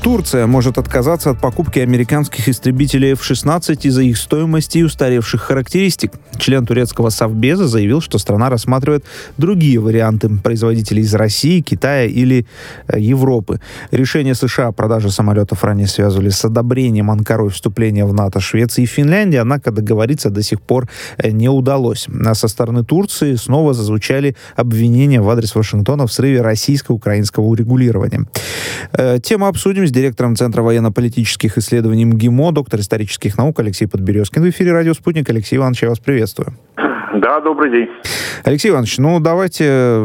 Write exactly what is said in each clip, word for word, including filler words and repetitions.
Турция может отказаться от покупки американских истребителей эф шестнадцать из-за их стоимости и устаревших характеристик. Член турецкого Совбеза заявил, что страна рассматривает другие варианты производителей из России, Китая или э, Европы. Решение США о продаже самолетов ранее связывали с одобрением Анкарой вступления в НАТО Швеции и Финляндии, однако договориться до сих пор э, не удалось. А со стороны Турции снова зазвучали обвинения в адрес Вашингтона в срыве российско-украинского урегулирования. Э, тему обсудим с директором Центра военно-политических исследований МГИМО, доктор исторических наук Алексей Подберезкин. В эфире «Радио Спутник». Алексей Иванович, я вас приветствую. Да, добрый день. Алексей Иванович, ну давайте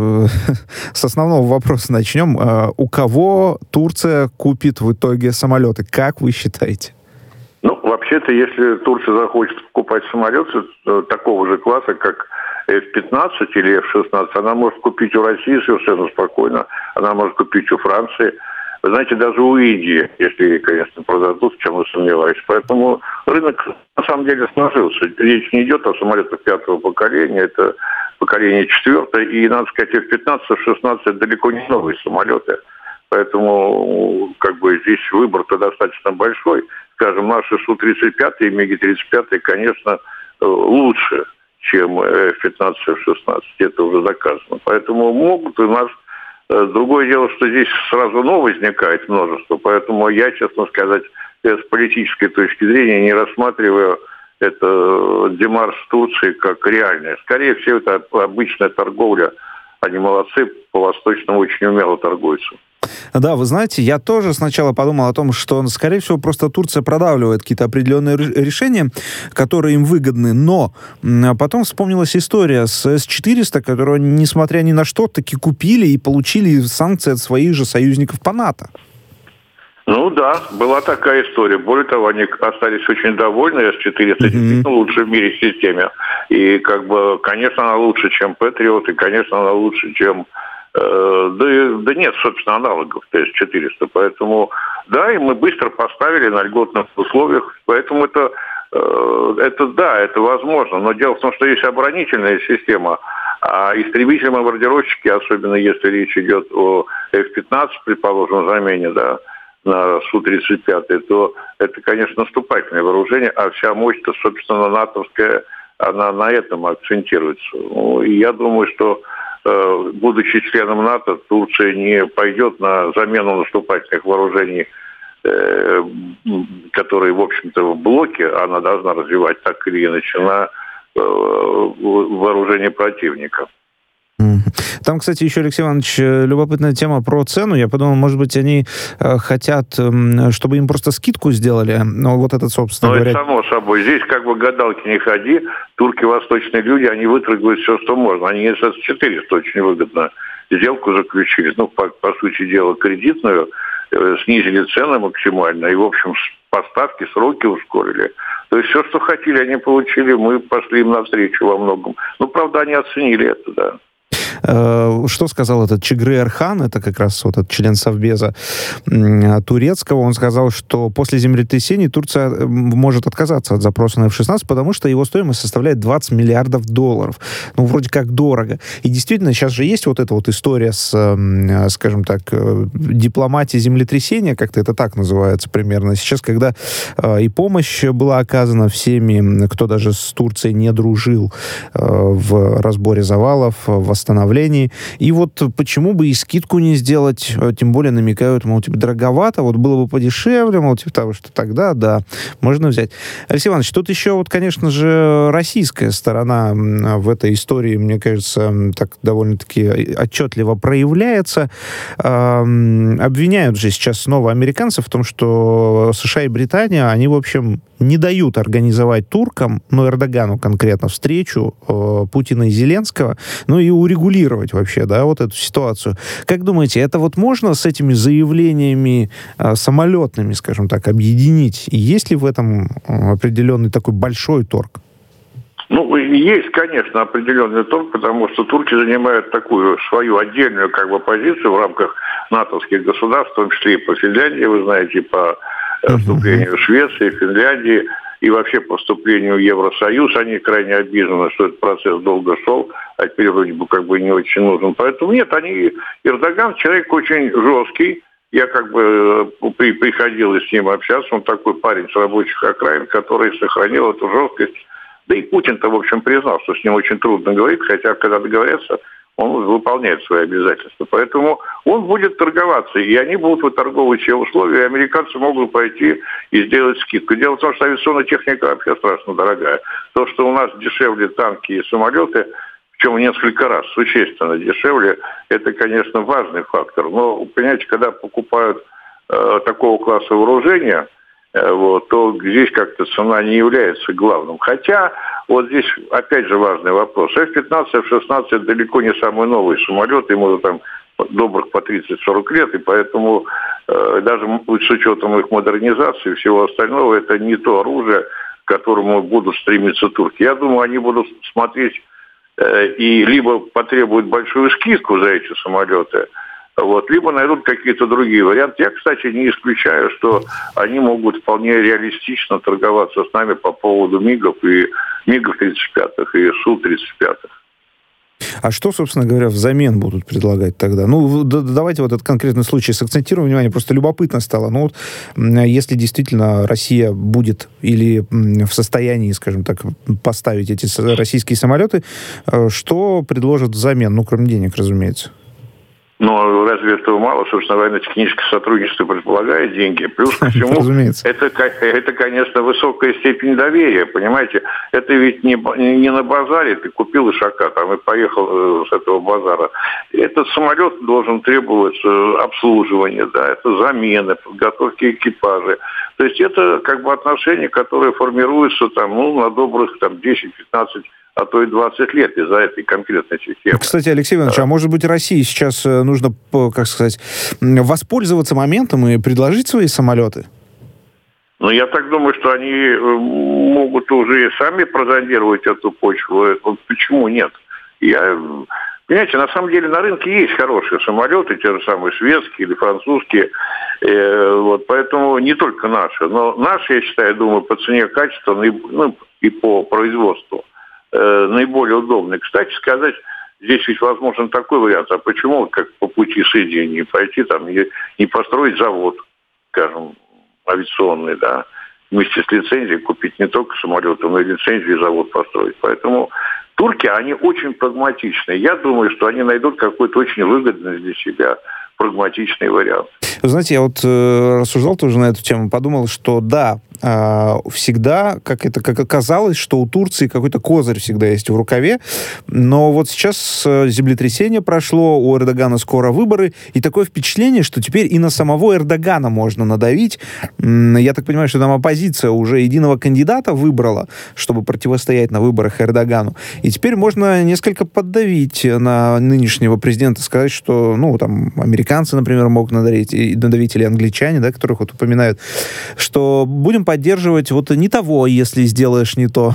с основного вопроса начнем. У кого Турция купит в итоге самолеты? Как вы считаете? Ну, вообще-то, если Турция захочет покупать самолеты такого же класса, как эф пятнадцать или эф шестнадцать, она может купить у России совершенно спокойно. Она может купить у Франции. Вы знаете, даже у Индии, если, конечно, продадут, в чем я сомневаюсь. Поэтому рынок на самом деле сложился. Речь не идет о самолетах пятого поколения, это поколение четвертое. И, надо сказать, эф пятнадцать, эф шестнадцать далеко не новые самолеты. Поэтому, как бы, здесь выбор-то достаточно большой. Скажем, наши Су тридцать пять и Миги тридцать пять, конечно, лучше, чем эф пятнадцать, эф шестнадцать. Это уже доказано. Поэтому могут и нас... Другое дело, что здесь сразу но возникает множество, поэтому я, честно сказать, с политической точки зрения не рассматриваю это демарш Турции как реальное. Скорее всего, это обычная торговля. Они молодцы, по-восточному очень умело торгуются. Да, вы знаете, я тоже сначала подумал о том, что, скорее всего, просто Турция продавливает какие-то определенные решения, которые им выгодны, но потом вспомнилась история с эс четыреста, которую, несмотря ни на что, таки купили и получили санкции от своих же союзников по НАТО. Ну да, была такая история. Более того, они остались очень довольны. эс четыреста mm-hmm. действительно лучшая в мире системе. И, как бы, конечно, она лучше, чем Патриот, и, конечно, она лучше, чем... Э, да, да нет, собственно, аналогов эс четыреста. Поэтому, да, и мы быстро поставили на льготных условиях. Поэтому это, э, это да, это возможно. Но дело в том, что есть оборонительная система, а истребители-бомбардировщики, особенно если речь идет о эф пятнадцать, предположим, замене, да, на Су тридцать пять, то это, конечно, наступательное вооружение, а вся мощь-то, собственно, натовская, она на этом акцентируется. Ну, и я думаю, что, э, будучи членом НАТО, Турция не пойдет на замену наступательных вооружений, э, которые, в общем-то, в блоке она должна развивать так или иначе на э, вооружение противника. Там, кстати, еще, Алексей Иванович, любопытная тема про цену. Я подумал, может быть, они э, хотят, э, чтобы им просто скидку сделали. Но вот этот, собственно Но говоря... это само собой. Здесь как бы гадалки не ходи. Турки восточные люди, они выторгуют все, что можно. Они эс четыреста очень выгодно сделку заключили. Ну, по, по сути дела, кредитную. Э, снизили цены максимально. И, в общем, поставки, сроки ускорили. То есть все, что хотели, они получили. Мы пошли им навстречу во многом. Ну, правда, они оценили это, да. Что сказал этот Чигры Эрхан, это как раз вот этот член Совбеза турецкого, он сказал, что после землетрясений Турция может отказаться от запроса на эф шестнадцать, потому что его стоимость составляет двадцать миллиардов долларов. Ну, вроде как дорого. И действительно, сейчас же есть вот эта вот история с, скажем так, дипломатией землетрясения, как-то это так называется примерно. Сейчас, когда и помощь была оказана всеми, кто даже с Турцией не дружил в разборе завалов, в восстановлении. И вот почему бы и скидку не сделать, тем более намекают, мол, типа, дороговато, вот было бы подешевле, мол, типа того, что тогда, да, можно взять. Алексей Иванович, тут еще вот, конечно же, российская сторона в этой истории, мне кажется, так довольно-таки отчетливо проявляется. Обвиняют же сейчас снова американцев в том, что США и Британия, они, в общем, не дают организовать туркам, ну, Эрдогану конкретно, встречу э, Путина и Зеленского, ну, и урегулировать вообще, да, вот эту ситуацию. Как думаете, это вот можно с этими заявлениями э, самолетными, скажем так, объединить? И есть ли в этом определенный такой большой торг? Ну, есть, конечно, определенный торг, потому что турки занимают такую свою отдельную, как бы, позицию в рамках натовских государств, в том числе и по Финляндии, вы знаете, по вступлению в Швеции, Финляндии и вообще по вступлению в Евросоюз. Они крайне обижены, что этот процесс долго шел, а теперь вроде бы как бы не очень нужен. Поэтому нет, они... Эрдоган человек очень жесткий, Я как бы при, приходил и с ним общаться. Он такой парень с рабочих окраин, который сохранил эту жесткость. Да и Путин-то, в общем, признал, что с ним очень трудно говорить, хотя когда договорятся, он выполняет свои обязательства. Поэтому он будет торговаться, и они будут выторговывать все условия, и американцы могут пойти и сделать скидку. Дело в том, что авиационная техника вообще страшно дорогая. То, что у нас дешевле танки и самолеты, причем в несколько раз существенно дешевле, это, конечно, важный фактор. Но, понимаете, когда покупают э, такого класса вооружения, э, вот, то здесь как-то цена не является главным. Хотя, вот здесь опять же важный вопрос. эф пятнадцать, эф шестнадцать далеко не самый новый самолет, ему уже там добрых по тридцать-сорок лет, и поэтому э, даже с учетом их модернизации и всего остального, это не то оружие, к которому будут стремиться турки. Я думаю, они будут смотреть и либо потребуют большую скидку за эти самолеты, вот, либо найдут какие-то другие варианты. Я, кстати, не исключаю, что они могут вполне реалистично торговаться с нами по поводу МиГов и МиГов тридцать пятых и Су тридцать пятых. А что, собственно говоря, взамен будут предлагать тогда? Ну, да, давайте вот этот конкретный случай сакцентируем внимание, просто любопытно стало. Ну, вот, если действительно Россия будет или в состоянии, скажем так, поставить эти российские самолеты, что предложат взамен? Ну, кроме денег, разумеется. Но разве этого мало? Собственно, военно-техническое сотрудничество предполагает деньги. Плюс ко всему, это, это, конечно, высокая степень доверия, понимаете? Это ведь не, не на базаре ты купил ишака там, и поехал с этого базара. Этот самолет должен требовать обслуживания, да, это замены, подготовки экипажа. То есть это как бы отношения, которые формируются там, ну, на добрых там, десять-пятнадцать а то и двадцать лет из-за этой конкретной системы. Кстати, Алексей Иванович, да. А может быть, России сейчас нужно, как сказать, воспользоваться моментом и предложить свои самолеты? Ну, я так думаю, что они могут уже и сами прозондировать эту почву. Вот почему нет? Я... Понимаете, на самом деле на рынке есть хорошие самолеты, те же самые шведские или французские. Э, вот, поэтому не только наши. Но наши, я считаю, думаю, по цене качества, ну, и по производству наиболее удобный. Кстати сказать, здесь ведь возможен такой вариант. А почему, как по пути соединения, не пойти там, не, не построить завод, скажем, авиационный, да, вместе с лицензией купить не только самолеты, но и лицензию и завод построить. Поэтому турки, они очень прагматичны. Я думаю, что они найдут какой-то очень выгодный для себя прагматичный вариант. Вы знаете, я вот э, рассуждал тоже на эту тему, подумал, что да, э, всегда, как это как оказалось, что у Турции какой-то козырь всегда есть в рукаве, но вот сейчас землетрясение прошло, у Эрдогана скоро выборы, и такое впечатление, что теперь и на самого Эрдогана можно надавить. Я так понимаю, что там оппозиция уже единого кандидата выбрала, чтобы противостоять на выборах Эрдогану, и теперь можно несколько поддавить на нынешнего президента, сказать, что, ну, там, американцы, например, могут надавить, надавить или англичане, да, которых вот упоминают, что будем поддерживать вот не того, если сделаешь не то.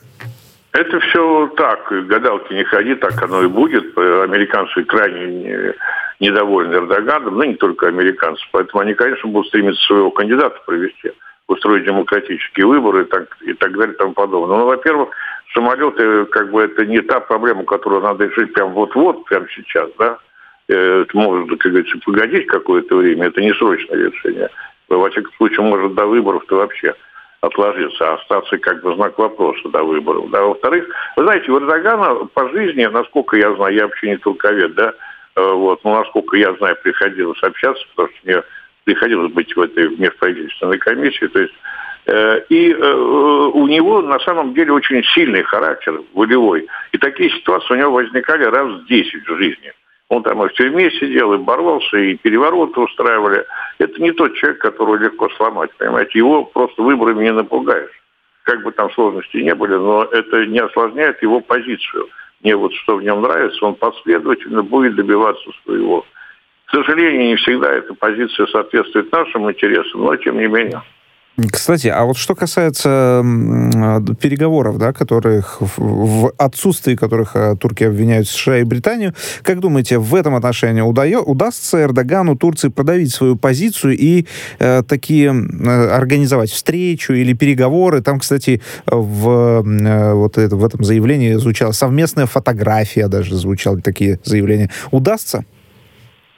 Это все так, гадалки не ходи, так оно и будет. Американцы крайне недовольны Эрдоганом, но не только американцы, поэтому они, конечно, будут стремиться своего кандидата провести, устроить демократические выборы и так, и так далее и тому подобное. Ну, во-первых, самолеты, как бы, это не та проблема, которую надо решить прямо вот-вот, прямо сейчас, да. Это может, как говорится, погодить какое-то время, это не срочное решение. Во всяком случае, может до выборов-то вообще отложиться, а остаться как бы знак вопроса до выборов. Да. Во-вторых, вы знаете, у Эрдогана по жизни, насколько я знаю, я вообще не турковед, да, вот, но насколько я знаю, приходилось общаться, потому что мне приходилось быть в этой межправительственной комиссии, то есть э, и э, у него на самом деле очень сильный характер, волевой, и такие ситуации у него возникали раз в десять в жизни. Он там и в тюрьме сидел, и боролся, и перевороты устраивали. Это не тот человек, которого легко сломать, понимаете. Его просто выборами не напугаешь. Как бы там сложности не были, но это не осложняет его позицию. Мне вот что в нем нравится, он последовательно будет добиваться своего. К сожалению, не всегда эта позиция соответствует нашим интересам, но тем не менее. Кстати, а вот что касается переговоров, да, которых, в отсутствии которых турки обвиняют США и Британию, как думаете, в этом отношении удає, удастся Эрдогану, Турции продавить свою позицию и э, такие э, организовать встречу или переговоры? Там, кстати, в, э, вот это, в этом заявлении звучала совместная фотография, даже звучали такие заявления. Удастся?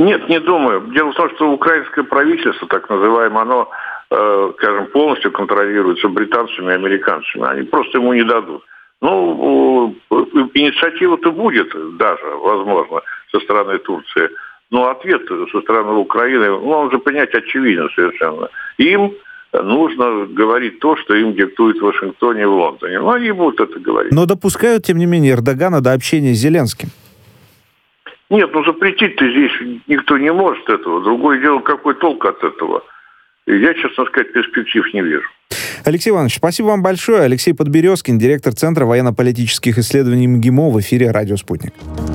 Нет, не думаю. Дело в том, что украинское правительство, так называемое, оно, э, скажем, полностью контролируется британцами и американцами. Они просто ему не дадут. Ну, инициатива-то будет даже, возможно, со стороны Турции. Но ответ со стороны Украины, ну, он же понять очевидно совершенно. Им нужно говорить то, что им диктует в Вашингтоне и в Лондоне. Ну, они будут это говорить. Но допускают, тем не менее, Эрдогана до общения с Зеленским? Нет, ну запретить-то здесь никто не может этого. Другое дело, какой толк от этого. И я, честно сказать, перспектив не вижу. Алексей Иванович, спасибо вам большое. Алексей Подберезкин, директор Центра военно-политических исследований МГИМО, в эфире «Радио Спутник».